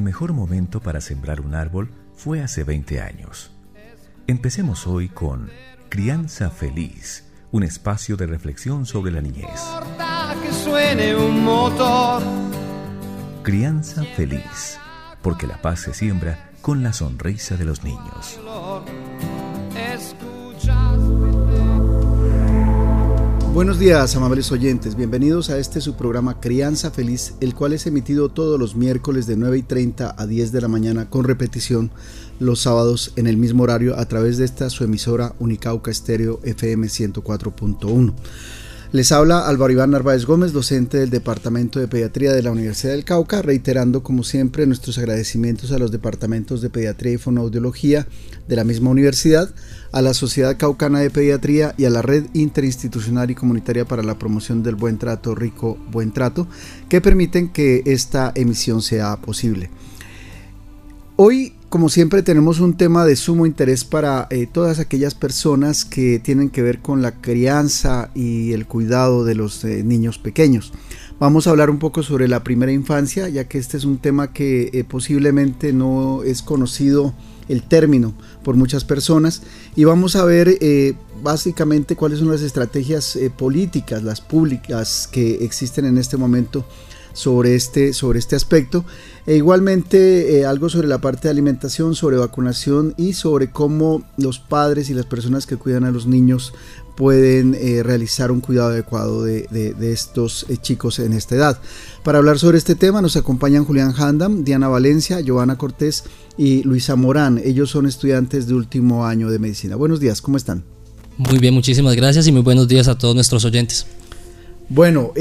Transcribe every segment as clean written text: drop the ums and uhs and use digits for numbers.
mejor momento para sembrar un árbol fue hace 20 años. Empecemos hoy con Crianza Feliz, un espacio de reflexión sobre la niñez. Que suene un motor. Crianza Feliz, porque la paz se siembra con la sonrisa de los niños. Buenos días, amables oyentes, bienvenidos a este su programa Crianza Feliz, el cual es emitido todos los miércoles de 9:30 a 10 de la mañana con repetición los sábados en el mismo horario a través de esta su emisora Unicauca Estéreo FM 104.1. Les habla Álvaro Iván Narváez Gómez, docente del Departamento de Pediatría de la Universidad del Cauca, reiterando como siempre nuestros agradecimientos a los departamentos de Pediatría y Fonoaudiología de la misma universidad, a la Sociedad Caucana de Pediatría y a la Red Interinstitucional y Comunitaria para la Promoción del Buen Trato, Rico Buen Trato, que permiten que esta emisión sea posible. Hoy, como siempre, tenemos un tema de sumo interés para todas aquellas personas que tienen que ver con la crianza y el cuidado de los niños pequeños. Vamos a hablar un poco sobre la primera infancia, ya que este es un tema que posiblemente no es conocido el término por muchas personas, y vamos a ver básicamente cuáles son las estrategias políticas, las públicas que existen en este momento sobre este aspecto, e igualmente algo sobre la parte de alimentación, sobre vacunación y sobre cómo los padres y las personas que cuidan a los niños pueden realizar un cuidado adecuado de estos chicos en esta edad. Para hablar sobre este tema nos acompañan Julián Handam, Diana Valencia, Giovanna Cortés y Luisa Morán. Ellos son estudiantes de último año de medicina. Buenos días, ¿cómo están? Muy bien, muchísimas gracias y muy buenos días a todos nuestros oyentes. Bueno,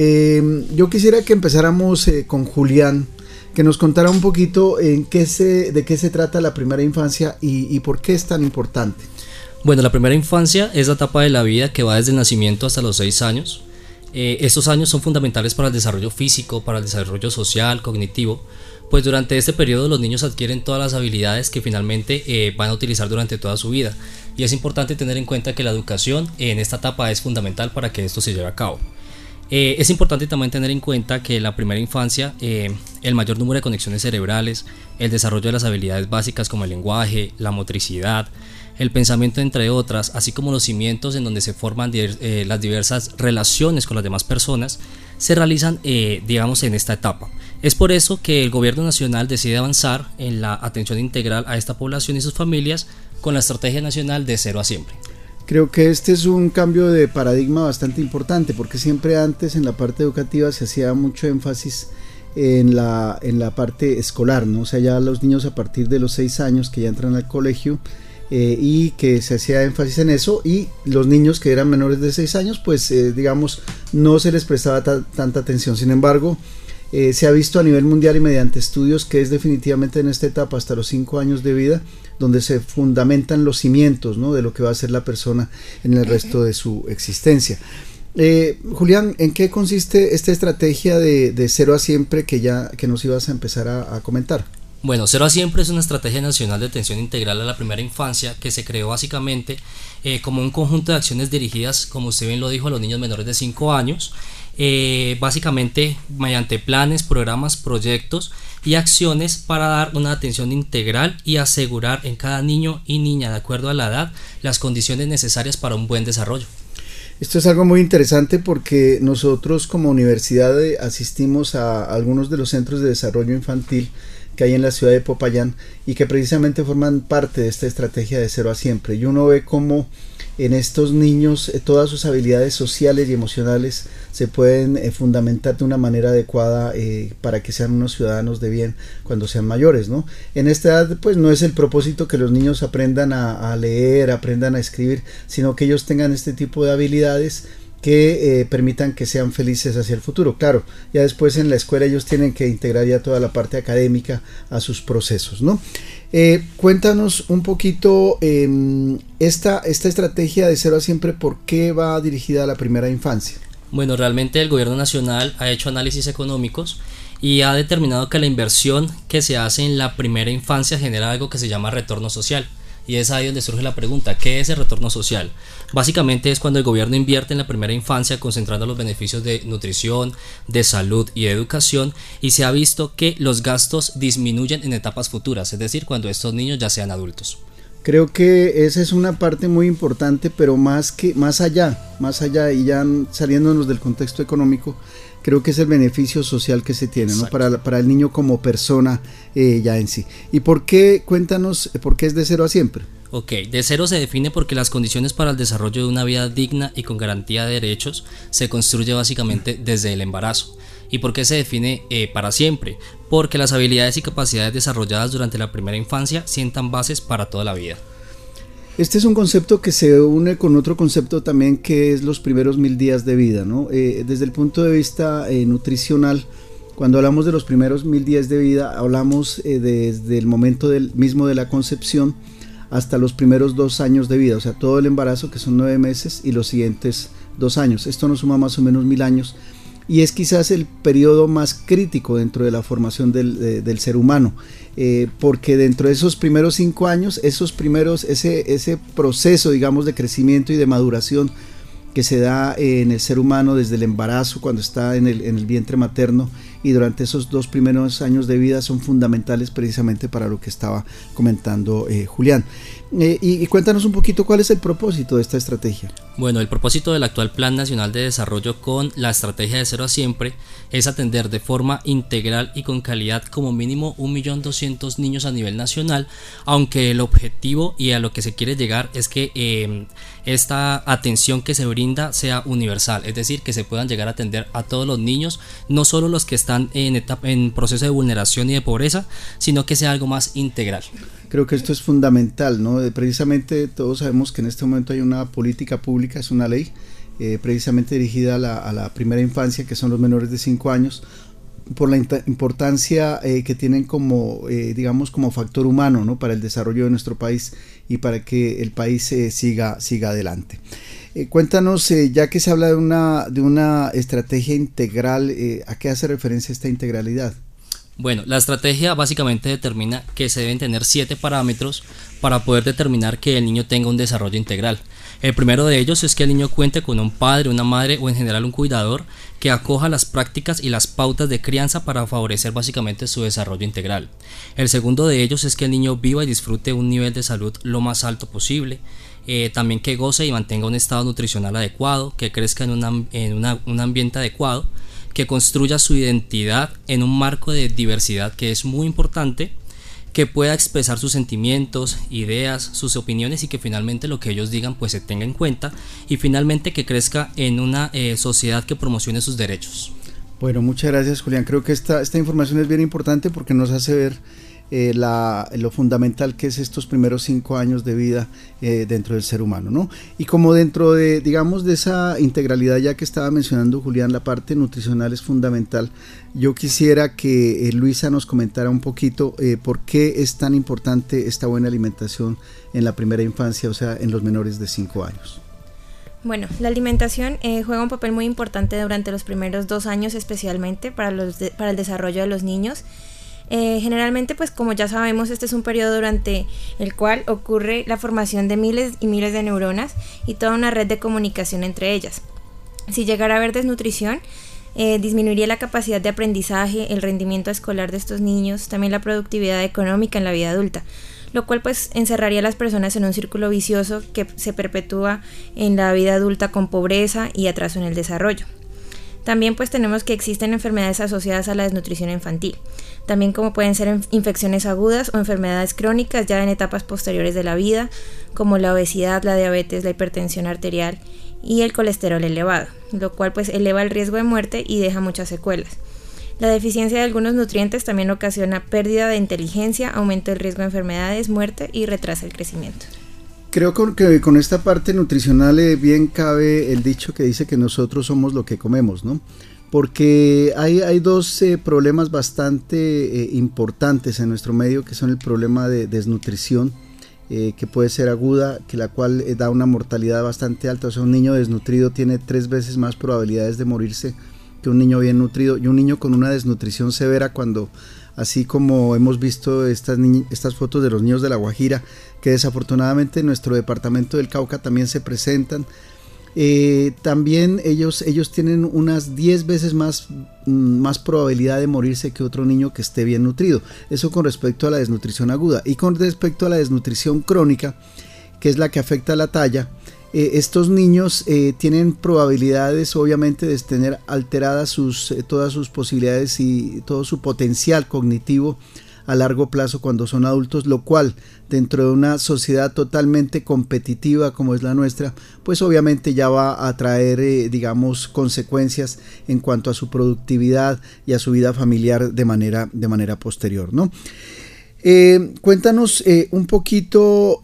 yo quisiera que empezáramos con Julián, que nos contara un poquito de qué se trata la primera infancia y por qué es tan importante. Bueno, la primera infancia es la etapa de la vida que va desde el nacimiento hasta los 6 años. Estos años son fundamentales para el desarrollo físico, para el desarrollo social, cognitivo, pues durante este periodo los niños adquieren todas las habilidades que finalmente van a utilizar durante toda su vida. Y es importante tener en cuenta que la educación en esta etapa es fundamental para que esto se lleve a cabo. Es importante también tener en cuenta que en la primera infancia el mayor número de conexiones cerebrales, el desarrollo de las habilidades básicas como el lenguaje, la motricidad, el pensamiento entre otras, así como los cimientos en donde se forman las diversas relaciones con las demás personas, se realizan en esta etapa. Es por eso que el gobierno nacional decide avanzar en la atención integral a esta población y sus familias con la estrategia nacional de 0 a siempre. Creo que este es un cambio de paradigma bastante importante, porque siempre antes en la parte educativa se hacía mucho énfasis en la parte escolar, ¿no? O sea, ya los niños a partir de los 6 años que ya entran al colegio y que se hacía énfasis en eso, y los niños que eran menores de 6 años pues no se les prestaba tanta atención. Sin embargo, se ha visto a nivel mundial y mediante estudios que es definitivamente en esta etapa hasta los 5 años de vida donde se fundamentan los cimientos, ¿no?, de lo que va a ser la persona en el resto de su existencia. Julián, ¿en qué consiste esta estrategia de 0 a siempre que nos ibas a empezar a comentar? Bueno, 0 a siempre es una estrategia nacional de atención integral a la primera infancia que se creó básicamente como un conjunto de acciones dirigidas, como usted bien lo dijo, a los niños menores de 5 años, básicamente mediante planes, programas, proyectos y acciones para dar una atención integral y asegurar en cada niño y niña, de acuerdo a la edad, las condiciones necesarias para un buen desarrollo. Esto es algo muy interesante porque nosotros como universidad asistimos a algunos de los centros de desarrollo infantil que hay en la ciudad de Popayán y que precisamente forman parte de esta estrategia de 0 a siempre, y uno ve cómo en estos niños todas sus habilidades sociales y emocionales se pueden fundamentar de una manera adecuada para que sean unos ciudadanos de bien cuando sean mayores, ¿no? En esta edad pues no es el propósito que los niños aprendan a leer, aprendan a escribir, sino que ellos tengan este tipo de habilidades que permitan que sean felices hacia el futuro. Claro, ya después en la escuela ellos tienen que integrar ya toda la parte académica a sus procesos, ¿no? Cuéntanos un poquito esta estrategia de 0 a siempre, ¿por qué va dirigida a la primera infancia? Bueno, realmente el gobierno nacional ha hecho análisis económicos y ha determinado que la inversión que se hace en la primera infancia genera algo que se llama retorno social. Y es ahí donde surge la pregunta, ¿qué es el retorno social? Básicamente es cuando el gobierno invierte en la primera infancia concentrando los beneficios de nutrición, de salud y de educación, y se ha visto que los gastos disminuyen en etapas futuras, es decir, cuando estos niños ya sean adultos. Creo que esa es una parte muy importante, pero más allá, y ya saliéndonos del contexto económico, creo que es el beneficio social que se tiene, ¿no? Para el niño como persona ya en sí. ¿Y por qué? Cuéntanos, ¿por qué es de 0 a siempre? Ok, de 0 se define porque las condiciones para el desarrollo de una vida digna y con garantía de derechos se construye básicamente desde el embarazo. ¿Y por qué se define para siempre? Porque las habilidades y capacidades desarrolladas durante la primera infancia sientan bases para toda la vida. Este es un concepto que se une con otro concepto también, que es los primeros 1000 días de vida, ¿no? Desde el punto de vista nutricional, cuando hablamos de los primeros 1000 días de vida, hablamos desde el momento mismo de la concepción hasta los primeros 2 años de vida, o sea, todo el embarazo, que son 9 meses, y los siguientes 2 años. Esto nos suma más o menos 1000 años. Y es quizás el periodo más crítico dentro de la formación del ser humano, porque dentro de esos primeros 5 años, ese proceso, digamos, de crecimiento y de maduración que se da en el ser humano desde el embarazo, cuando está en el vientre materno, y durante esos 2 primeros años de vida son fundamentales precisamente para lo que estaba comentando Julián. Y cuéntanos un poquito cuál es el propósito de esta estrategia. Bueno, el propósito del actual Plan Nacional de Desarrollo con la estrategia de 0 a siempre es atender de forma integral y con calidad como mínimo 1.200.000 niños a nivel nacional, aunque el objetivo y a lo que se quiere llegar es que esta atención que se brinda sea universal, es decir, que se puedan llegar a atender a todos los niños, no solo los que están en proceso de vulneración y de pobreza, sino que sea algo más integral. Creo que esto es fundamental, ¿no? Precisamente todos sabemos que en este momento hay una política pública, es una ley precisamente dirigida a la primera infancia, que son los menores de 5 años, por la importancia que tienen como, digamos, como factor humano, ¿no? Para el desarrollo de nuestro país y para que el país siga adelante. Cuéntanos, ya que se habla de una estrategia integral, ¿a qué hace referencia esta integralidad? Bueno, la estrategia básicamente determina que se deben tener 7 parámetros para poder determinar que el niño tenga un desarrollo integral. El primero de ellos es que el niño cuente con un padre, una madre o en general un cuidador que acoja las prácticas y las pautas de crianza para favorecer básicamente su desarrollo integral. El segundo de ellos es que el niño viva y disfrute un nivel de salud lo más alto posible. También que goce y mantenga un estado nutricional adecuado, que crezca en un ambiente adecuado, que construya su identidad en un marco de diversidad que es muy importante, que pueda expresar sus sentimientos, ideas, sus opiniones y que finalmente lo que ellos digan pues se tenga en cuenta, y finalmente que crezca en una sociedad que promocione sus derechos. Bueno, muchas gracias, Julián. Creo que esta información es bien importante porque nos hace ver lo fundamental que es estos primeros 5 años de vida dentro del ser humano, ¿no? Y como dentro de, digamos, de esa integralidad, ya que estaba mencionando Julián, la parte nutricional es fundamental. Yo quisiera que Luisa nos comentara un poquito por qué es tan importante esta buena alimentación en la primera infancia, o sea, en los menores de 5 años. Bueno, la alimentación juega un papel muy importante durante los primeros 2 años, especialmente para el desarrollo de los niños. Generalmente, pues como ya sabemos, este es un periodo durante el cual ocurre la formación de miles y miles de neuronas y toda una red de comunicación entre ellas. Si llegara a haber desnutrición, disminuiría la capacidad de aprendizaje, el rendimiento escolar de estos niños, también la productividad económica en la vida adulta, lo cual pues encerraría a las personas en un círculo vicioso que se perpetúa en la vida adulta con pobreza y atraso en el desarrollo. También pues tenemos que existen enfermedades asociadas a la desnutrición infantil, también como pueden ser infecciones agudas o enfermedades crónicas ya en etapas posteriores de la vida, como la obesidad, la diabetes, la hipertensión arterial y el colesterol elevado, lo cual pues eleva el riesgo de muerte y deja muchas secuelas. La deficiencia de algunos nutrientes también ocasiona pérdida de inteligencia, aumento del riesgo de enfermedades, muerte y retrasa el crecimiento. Creo que con esta parte nutricional bien cabe el dicho que dice que nosotros somos lo que comemos, ¿no? Porque hay 2 problemas bastante importantes en nuestro medio, que son el problema de desnutrición, que puede ser aguda, que la cual da una mortalidad bastante alta. O sea, un niño desnutrido tiene 3 veces más probabilidades de morirse que un niño bien nutrido, y un niño con una desnutrición severa, cuando así como hemos visto estas fotos de los niños de La Guajira, que desafortunadamente en nuestro departamento del Cauca también se presentan. También ellos tienen unas 10 veces más probabilidad de morirse que otro niño que esté bien nutrido. Eso con respecto a la desnutrición aguda. Y con respecto a la desnutrición crónica, que es la que afecta a la talla, estos niños tienen probabilidades obviamente de tener alteradas todas sus posibilidades y todo su potencial cognitivo a largo plazo cuando son adultos, lo cual dentro de una sociedad totalmente competitiva como es la nuestra, pues obviamente ya va a traer digamos consecuencias en cuanto a su productividad y a su vida familiar de manera posterior, ¿no? Cuéntanos un poquito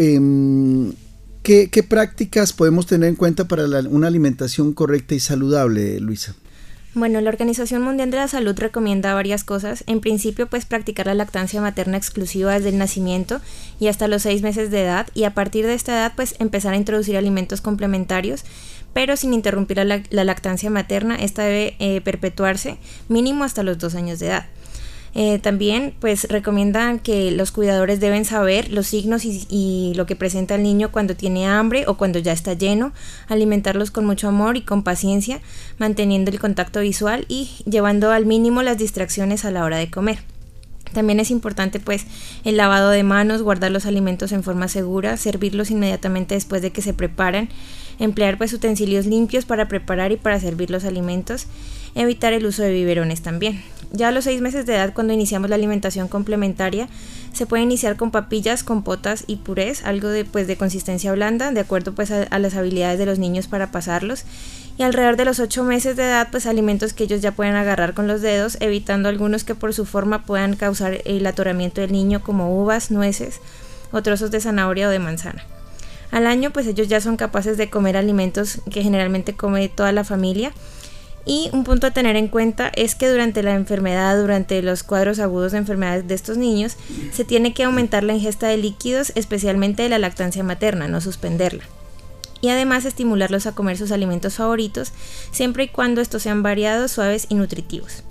¿qué prácticas podemos tener en cuenta para una alimentación correcta y saludable, Luisa? Bueno, la Organización Mundial de la Salud recomienda varias cosas. En principio, pues practicar la lactancia materna exclusiva desde el nacimiento y hasta los 6 meses de edad, y a partir de esta edad, pues empezar a introducir alimentos complementarios, pero sin interrumpir la lactancia materna. Esta debe perpetuarse mínimo hasta los 2 años de edad. También pues recomiendan que los cuidadores deben saber los signos y lo que presenta el niño cuando tiene hambre o cuando ya está lleno, alimentarlos con mucho amor y con paciencia, manteniendo el contacto visual y llevando al mínimo las distracciones a la hora de comer. También es importante pues el lavado de manos, guardar los alimentos en forma segura, servirlos inmediatamente después de que se preparan, emplear pues utensilios limpios para preparar y para servir los alimentos, evitar el uso de biberones también. Ya a los 6 meses de edad, cuando iniciamos la alimentación complementaria, se puede iniciar con papillas, compotas y purés, algo de consistencia blanda, de acuerdo pues a las habilidades de los niños para pasarlos. Y alrededor de los 8 meses de edad, pues alimentos que ellos ya pueden agarrar con los dedos, evitando algunos que por su forma puedan causar el atoramiento del niño, como uvas, nueces o trozos de zanahoria o de manzana. Al año, pues ellos ya son capaces de comer alimentos que generalmente come toda la familia. Y un punto a tener en cuenta es que durante la enfermedad, durante los cuadros agudos de enfermedades de estos niños, se tiene que aumentar la ingesta de líquidos, especialmente de la lactancia materna, no suspenderla. Y además estimularlos a comer sus alimentos favoritos, siempre y cuando estos sean variados, suaves y nutritivos.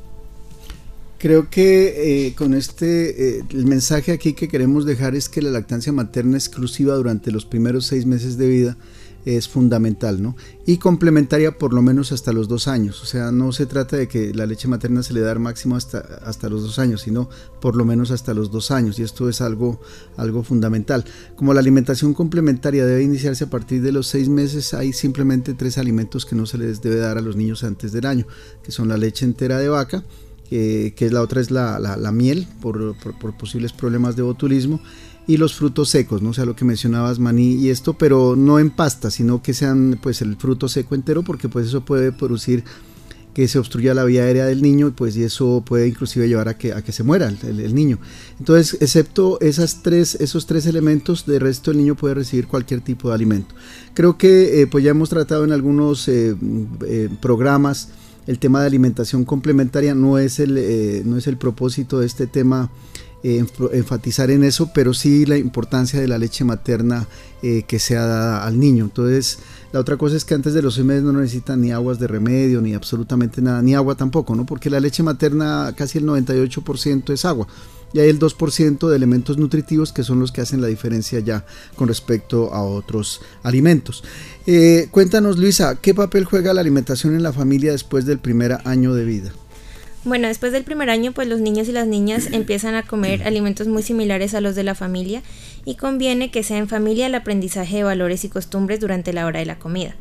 Creo que con el mensaje aquí que queremos dejar es que la lactancia materna exclusiva durante los primeros 6 meses de vida es fundamental, ¿no? Y complementaria por lo menos hasta los 2 años. O sea, no se trata de que la leche materna se le da máximo hasta los 2 años, sino por lo menos hasta los 2 años, y esto es algo fundamental. Como la alimentación complementaria debe iniciarse a partir de los 6 meses, hay simplemente 3 alimentos que no se les debe dar a los niños antes del año, que son la leche entera de vaca, que es la otra es la miel por posibles problemas de botulismo, y los frutos secos, ¿no? O sea, lo que mencionabas, maní y esto, pero no en pasta, sino que sean pues el fruto seco entero, porque pues eso puede producir que se obstruya la vía aérea del niño, pues, y eso puede inclusive llevar a que se muera el niño. Entonces, excepto esos tres elementos, de resto el niño puede recibir cualquier tipo de alimento. Creo que pues ya hemos tratado en algunos programas el tema de alimentación complementaria. No es el propósito de este tema enfatizar en eso, pero sí la importancia de la leche materna que sea dada al niño. Entonces, la otra cosa es que antes de los 6 meses no necesitan ni aguas de remedio, ni absolutamente nada, ni agua tampoco, ¿no? Porque la leche materna casi el 98% es agua, y hay el 2% de elementos nutritivos que son los que hacen la diferencia ya con respecto a otros alimentos. Cuéntanos, Luisa, ¿qué papel juega la alimentación en la familia después del primer año de vida? Bueno, después del primer año, pues los niños y las niñas empiezan a comer alimentos muy similares a los de la familia, y conviene que sea en familia el aprendizaje de valores y costumbres durante la hora de la comida.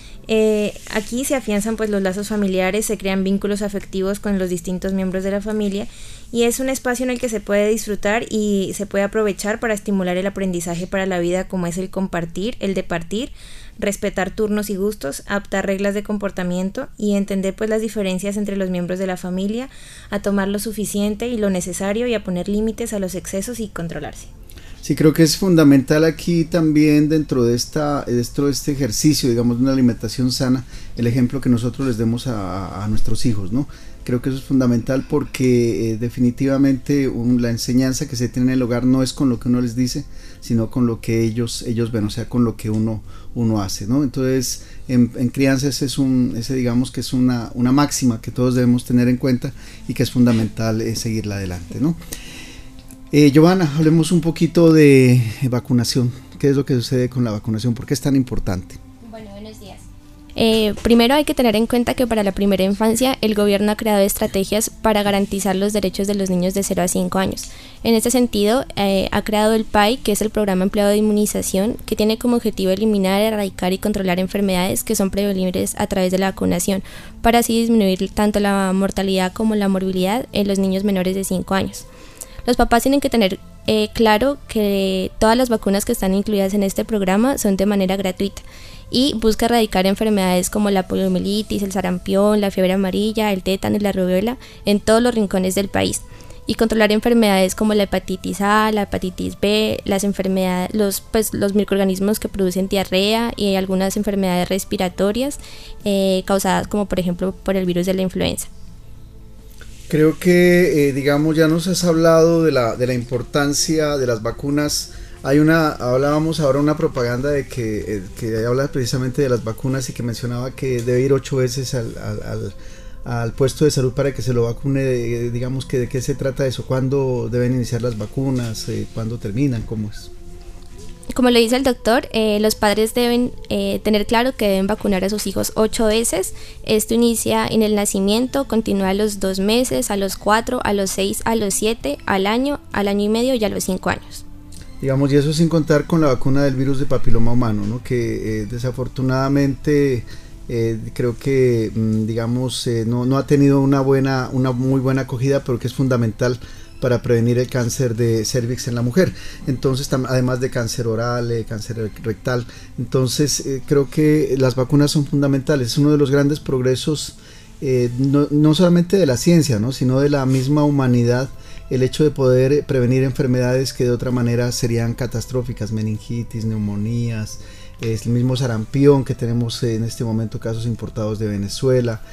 Aquí se afianzan pues los lazos familiares, se crean vínculos afectivos con los distintos miembros de la familia, y es un espacio en el que se puede disfrutar y se puede aprovechar para estimular el aprendizaje para la vida, como es el compartir, el departir, respetar turnos y gustos, adaptar reglas de comportamiento y entender pues las diferencias entre los miembros de la familia, a tomar lo suficiente y lo necesario y a poner límites a los excesos y controlarse. Sí, creo que es fundamental aquí también dentro de este ejercicio, digamos, de una alimentación sana, el ejemplo que nosotros les demos a nuestros hijos, ¿no? Creo que eso es fundamental porque definitivamente la enseñanza que se tiene en el hogar no es con lo que uno les dice, sino con lo que ellos ven, o sea, con lo que uno hace, ¿no? Entonces, en crianza ese digamos que es una máxima que todos debemos tener en cuenta y que es fundamental seguirla adelante, ¿no? Giovanna, hablemos un poquito de vacunación. ¿Qué es lo que sucede con la vacunación? ¿Por qué es tan importante? Bueno, buenos días. Primero hay que tener en cuenta que para la primera infancia el gobierno ha creado estrategias para garantizar los derechos de los niños de 0 a 5 años. En este sentido, ha creado el PAI, que es el Programa Empleado de Inmunización, que tiene como objetivo eliminar, erradicar y controlar enfermedades que son prevenibles a través de la vacunación, para así disminuir tanto la mortalidad como la morbilidad en los niños menores de 5 años. Los papás tienen que tener claro que todas las vacunas que están incluidas en este programa son de manera gratuita y busca erradicar enfermedades como la poliomielitis, el sarampión, la fiebre amarilla, el tétano y la rubiola en todos los rincones del país, y controlar enfermedades como la hepatitis A, la hepatitis B, las enfermedades, los microorganismos que producen diarrea y algunas enfermedades respiratorias causadas como por ejemplo por el virus de la influenza. Creo que, digamos, ya nos has hablado de la importancia de las vacunas. Hablábamos ahora una propaganda de que habla precisamente de las vacunas y que mencionaba que debe ir 8 veces al puesto de salud para que se lo vacune. Digamos, que ¿de qué se trata eso? ¿Cuándo deben iniciar las vacunas? ¿Cuándo terminan? ¿Cómo es? Como lo dice el doctor, los padres deben tener claro que deben vacunar a sus hijos 8 veces. Esto inicia en el nacimiento, continúa a los 2 meses, a los 4, a los 6, a los 7, al año y medio y a los 5 años. Digamos, y eso sin contar con la vacuna del virus de papiloma humano, ¿no? Que desafortunadamente creo que digamos no ha tenido una muy buena acogida, pero que es fundamental para prevenir el cáncer de cervix en la mujer. Entonces, además de cáncer oral, cáncer rectal. Entonces, creo que las vacunas son fundamentales. Es uno de los grandes progresos, no solamente de la ciencia, ¿no? Sino de la misma humanidad, el hecho de poder prevenir enfermedades que de otra manera serían catastróficas, meningitis, neumonías, el mismo sarampión que tenemos en este momento, casos importados de Venezuela,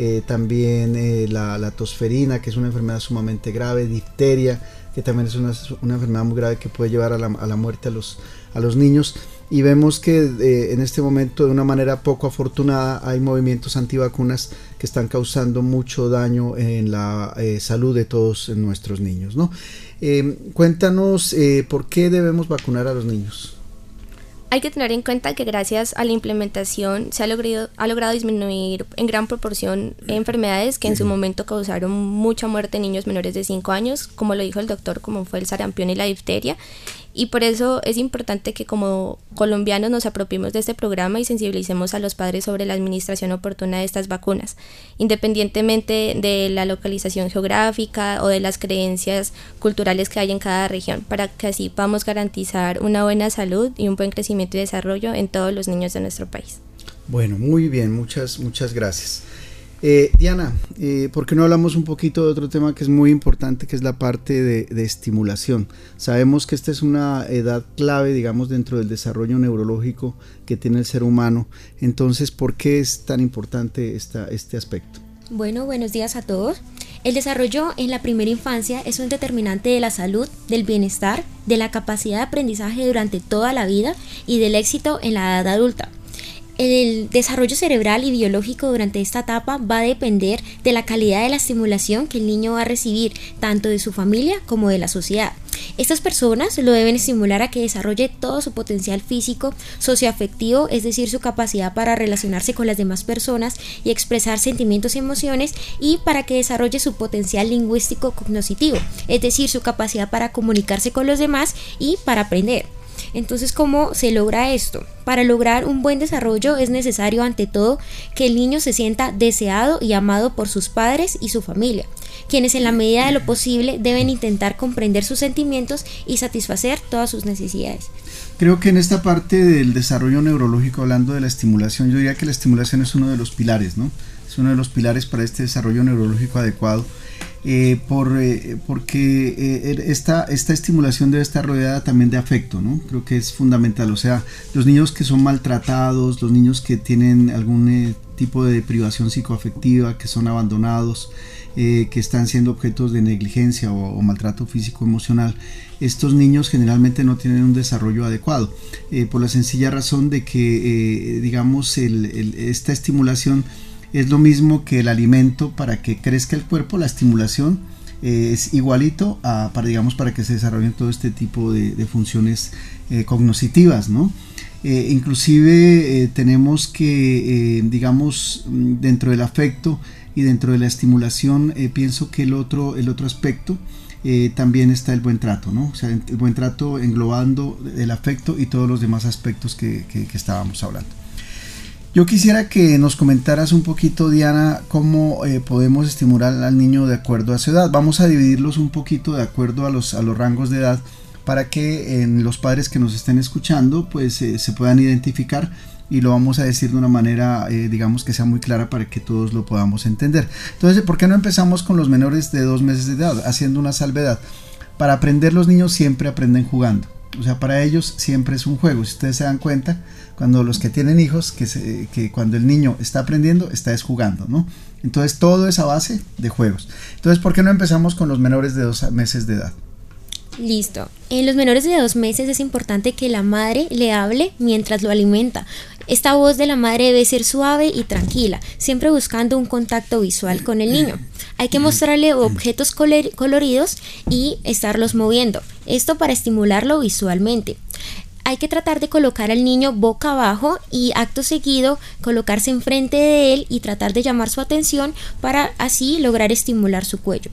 también la tosferina, que es una enfermedad sumamente grave, difteria, que también es una enfermedad muy grave que puede llevar a la muerte a los niños. Y vemos que en este momento, de una manera poco afortunada, hay movimientos antivacunas que están causando mucho daño en la salud de todos nuestros niños, ¿no? Cuéntanos por qué debemos vacunar a los niños. Hay que tener en cuenta que gracias a la implementación se ha logrado disminuir en gran proporción enfermedades que en su momento causaron mucha muerte en niños menores de 5 años, como lo dijo el doctor, como fue el sarampión y la difteria. Y por eso es importante que como colombianos nos apropiemos de este programa y sensibilicemos a los padres sobre la administración oportuna de estas vacunas, independientemente de la localización geográfica o de las creencias culturales que hay en cada región, para que así podamos garantizar una buena salud y un buen crecimiento y desarrollo en todos los niños de nuestro país. Bueno, muy bien, muchas gracias. Diana, ¿por qué no hablamos un poquito de otro tema que es muy importante, que es la parte de estimulación? Sabemos que esta es una edad clave, digamos, dentro del desarrollo neurológico que tiene el ser humano. Entonces, ¿por qué es tan importante este aspecto? Bueno, buenos días a todos. El desarrollo en la primera infancia es un determinante de la salud, del bienestar, de la capacidad de aprendizaje durante toda la vida y del éxito en la edad adulta. El desarrollo cerebral y biológico durante esta etapa va a depender de la calidad de la estimulación que el niño va a recibir, tanto de su familia como de la sociedad. Estas personas lo deben estimular a que desarrolle todo su potencial físico, socioafectivo, es decir, su capacidad para relacionarse con las demás personas y expresar sentimientos y emociones, y para que desarrolle su potencial lingüístico cognitivo, es decir, su capacidad para comunicarse con los demás y para aprender. Entonces, ¿cómo se logra esto? Para lograr un buen desarrollo es necesario, ante todo, que el niño se sienta deseado y amado por sus padres y su familia, quienes en la medida de lo posible deben intentar comprender sus sentimientos y satisfacer todas sus necesidades. Creo que en esta parte del desarrollo neurológico, hablando de la estimulación, yo diría que la estimulación es uno de los pilares, ¿no? Es uno de los pilares para este desarrollo neurológico adecuado. Porque esta estimulación debe estar rodeada también de afecto, ¿no? Creo que es fundamental. O sea, los niños que son maltratados, los niños que tienen algún tipo de privación psicoafectiva, que son abandonados, que están siendo objetos de negligencia o maltrato físico emocional, estos niños generalmente no tienen un desarrollo adecuado, por la sencilla razón de que digamos esta estimulación es lo mismo que el alimento. Para que crezca el cuerpo, la estimulación es igualito para que se desarrollen todo este tipo de funciones cognitivas, ¿no? Inclusive tenemos que digamos dentro del afecto y dentro de la estimulación, pienso que el otro aspecto también está el buen trato, ¿no? O sea, el buen trato englobando el afecto y todos los demás aspectos que estábamos hablando. Yo quisiera que nos comentaras un poquito, Diana, cómo podemos estimular al niño de acuerdo a su edad. Vamos a dividirlos un poquito de acuerdo a los rangos de edad, para que los padres que nos estén escuchando pues se puedan identificar, y lo vamos a decir de una manera digamos que sea muy clara para que todos lo podamos entender. Entonces, ¿por qué no empezamos con los menores de 2 meses de edad, haciendo una salvedad? Para aprender, los niños siempre aprenden jugando, o sea, para ellos siempre es un juego. Si ustedes se dan cuenta, cuando los que tienen hijos, que cuando el niño está aprendiendo, está jugando, ¿no? Entonces todo es a base de juegos. Entonces, ¿por qué no empezamos con los menores de 2 meses de edad? Listo. En los menores de 2 meses es importante que la madre le hable mientras lo alimenta. Esta voz de la madre debe ser suave y tranquila, siempre buscando un contacto visual con el niño. Hay que mostrarle objetos coloridos y estarlos moviendo, esto para estimularlo visualmente. Hay que tratar de colocar al niño boca abajo y acto seguido colocarse enfrente de él y tratar de llamar su atención para así lograr estimular su cuello.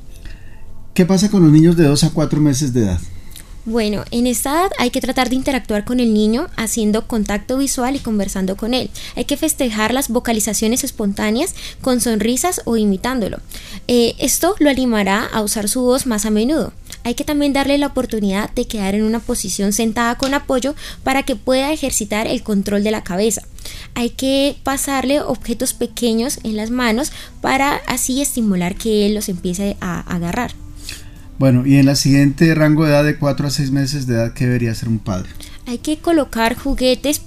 ¿Qué pasa con los niños de 2 a 4 meses de edad? Bueno, en esta edad hay que tratar de interactuar con el niño haciendo contacto visual y conversando con él. Hay que festejar las vocalizaciones espontáneas con sonrisas o imitándolo. Esto lo animará a usar su voz más a menudo. Hay que también darle la oportunidad de quedar en una posición sentada con apoyo para que pueda ejercitar el control de la cabeza. Hay que pasarle objetos pequeños en las manos para así estimular que él los empiece a agarrar. Bueno, y en la siguiente rango de edad, de 4 a 6 meses de edad, ¿qué debería hacer un padre? Hay que colocar juguetes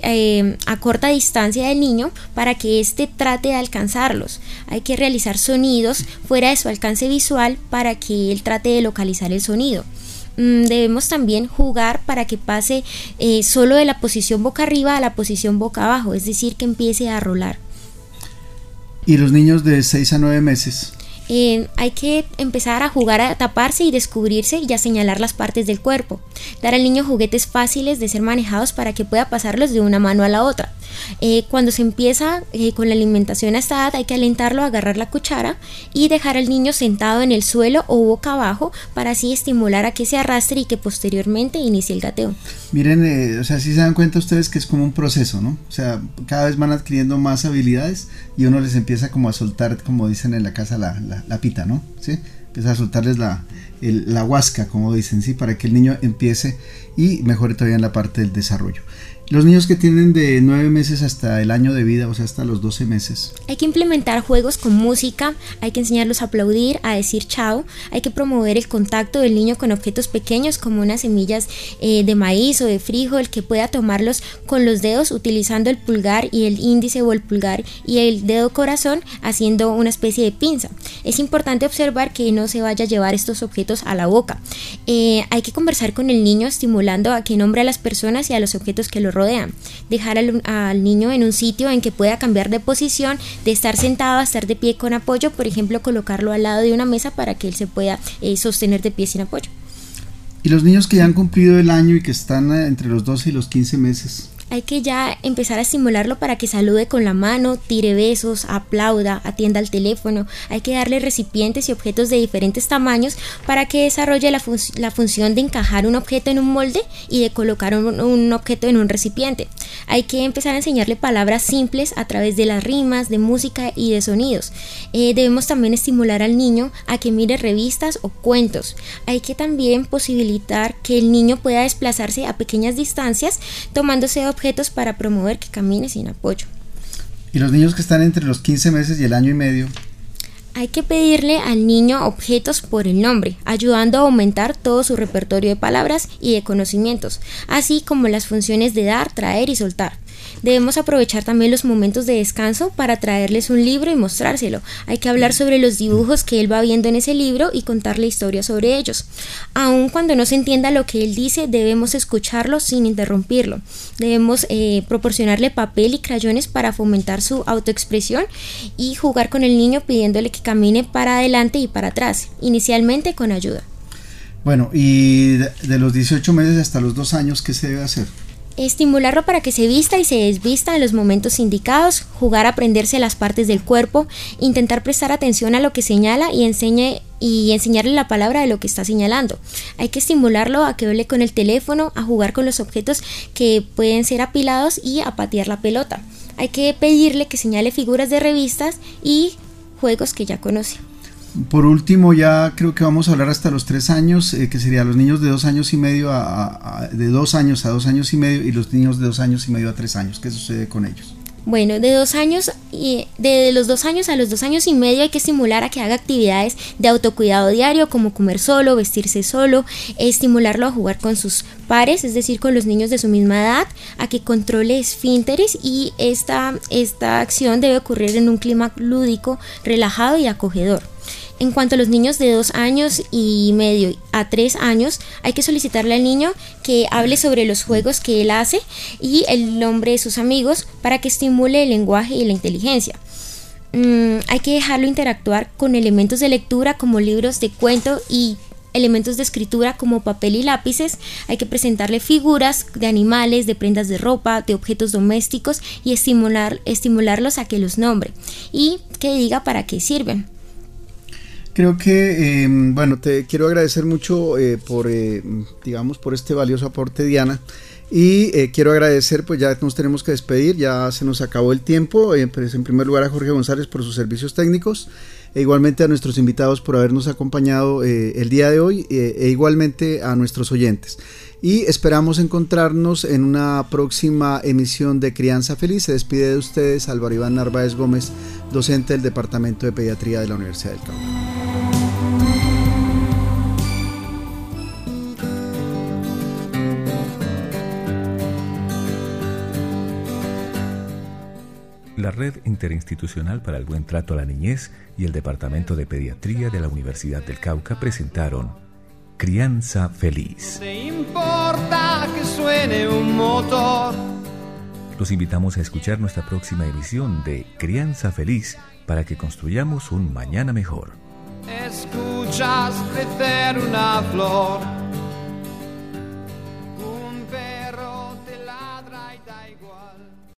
a corta distancia del niño para que éste trate de alcanzarlos. Hay que realizar sonidos fuera de su alcance visual para que él trate de localizar el sonido. Debemos también jugar para que pase solo de la posición boca arriba a la posición boca abajo, es decir, que empiece a rolar. ¿Y los niños de 6 a 9 meses? Hay que empezar a jugar a taparse y descubrirse y a señalar las partes del cuerpo. Dar al niño juguetes fáciles de ser manejados para que pueda pasarlos de una mano a la otra. Cuando se empieza con la alimentación a esta edad, hay que alentarlo a agarrar la cuchara y dejar al niño sentado en el suelo o boca abajo para así estimular a que se arrastre y que posteriormente inicie el gateo. Miren, o sea, si se dan cuenta ustedes que es como un proceso, ¿no? O sea, cada vez van adquiriendo más habilidades y uno les empieza como a soltar, como dicen en la casa, la pita, ¿no? ¿Sí? Empieza a soltarles la huasca, como dicen, ¿sí? Para que el niño empiece y mejore todavía en la parte del desarrollo. Los niños que tienen de 9 meses hasta el año de vida, o sea, hasta los 12 meses. Hay que implementar juegos con música, hay que enseñarlos a aplaudir, a decir chao, hay que promover el contacto del niño con objetos pequeños como unas semillas de maíz o de frijol, que pueda tomarlos con los dedos utilizando el pulgar y el índice o el pulgar y el dedo corazón haciendo una especie de pinza. Es importante observar que no se vaya a llevar estos objetos a la boca. Hay que conversar con el niño estimulando a que nombre a las personas y a los objetos que lo rodean. Dejar al niño en un sitio en que pueda cambiar de posición, de estar sentado a estar de pie con apoyo, por ejemplo, colocarlo al lado de una mesa para que él se pueda sostener de pie sin apoyo. ¿Y los niños que ya han cumplido el año y que están entre los 12 y los 15 meses? Hay que ya empezar a estimularlo para que salude con la mano, tire besos, aplauda, atienda al teléfono. Hay que darle recipientes y objetos de diferentes tamaños para que desarrolle la función de encajar un objeto en un molde y de colocar un objeto en un recipiente. Hay que empezar a enseñarle palabras simples a través de las rimas, de música y de sonidos. Debemos también estimular al niño a que mire revistas o cuentos. Hay que también posibilitar que el niño pueda desplazarse a pequeñas distancias tomándose objetos para promover que camine sin apoyo. ¿Y los niños que están entre los 15 meses y el año y medio? Hay que pedirle al niño objetos por el nombre, ayudando a aumentar todo su repertorio de palabras y de conocimientos, así como las funciones de dar, traer y soltar. Debemos aprovechar también los momentos de descanso para traerles un libro y mostrárselo. Hay que hablar sobre los dibujos que él va viendo en ese libro y contarle historias sobre ellos. Aun cuando no se entienda lo que él dice, debemos escucharlo sin interrumpirlo. Debemos proporcionarle papel y crayones para fomentar su autoexpresión y jugar con el niño pidiéndole que camine para adelante y para atrás, inicialmente con ayuda. Bueno, y de los 18 meses hasta los 2 años, ¿qué se debe hacer? Estimularlo para que se vista y se desvista en los momentos indicados, jugar a aprenderse las partes del cuerpo, intentar prestar atención a lo que señala y enseñarle la palabra de lo que está señalando. Hay que estimularlo a que hable con el teléfono, a jugar con los objetos que pueden ser apilados y a patear la pelota. Hay que pedirle que señale figuras de revistas y juegos que ya conoce. Por último, ya creo que vamos a hablar hasta los 3 años, que serían los niños de 2 años y medio de 2 años a 2 años y medio, y los niños de 2 años y medio a 3 años. ¿Qué sucede con ellos? Bueno, de los 2 años a los 2 años y medio hay que estimular a que haga actividades de autocuidado diario, como comer solo, vestirse solo, estimularlo a jugar con sus pares, es decir, con los niños de su misma edad, a que controle esfínteres, y esta acción debe ocurrir en un clima lúdico, relajado y acogedor. En cuanto a los niños de 2 años y medio a 3 años, hay que solicitarle al niño que hable sobre los juegos que él hace y el nombre de sus amigos para que estimule el lenguaje y la inteligencia. Hay que dejarlo interactuar con elementos de lectura como libros de cuento y elementos de escritura como papel y lápices. Hay que presentarle figuras de animales, de prendas de ropa, de objetos domésticos y estimularlos a que los nombre y que diga para qué sirven. Creo que, te quiero agradecer mucho por este valioso aporte, Diana, y quiero agradecer, pues ya nos tenemos que despedir, ya se nos acabó el tiempo, pues en primer lugar a Jorge González por sus servicios técnicos, e igualmente a nuestros invitados por habernos acompañado el día de hoy, e igualmente a nuestros oyentes. Y esperamos encontrarnos en una próxima emisión de Crianza Feliz. Se despide de ustedes Álvaro Iván Narváez Gómez, docente del Departamento de Pediatría de la Universidad del Cauca. La Red Interinstitucional para el Buen Trato a la Niñez y el Departamento de Pediatría de la Universidad del Cauca presentaron Crianza Feliz. No te importa que suene un motor. Los invitamos a escuchar nuestra próxima emisión de Crianza Feliz para que construyamos un mañana mejor. Escuchas crecer una flor.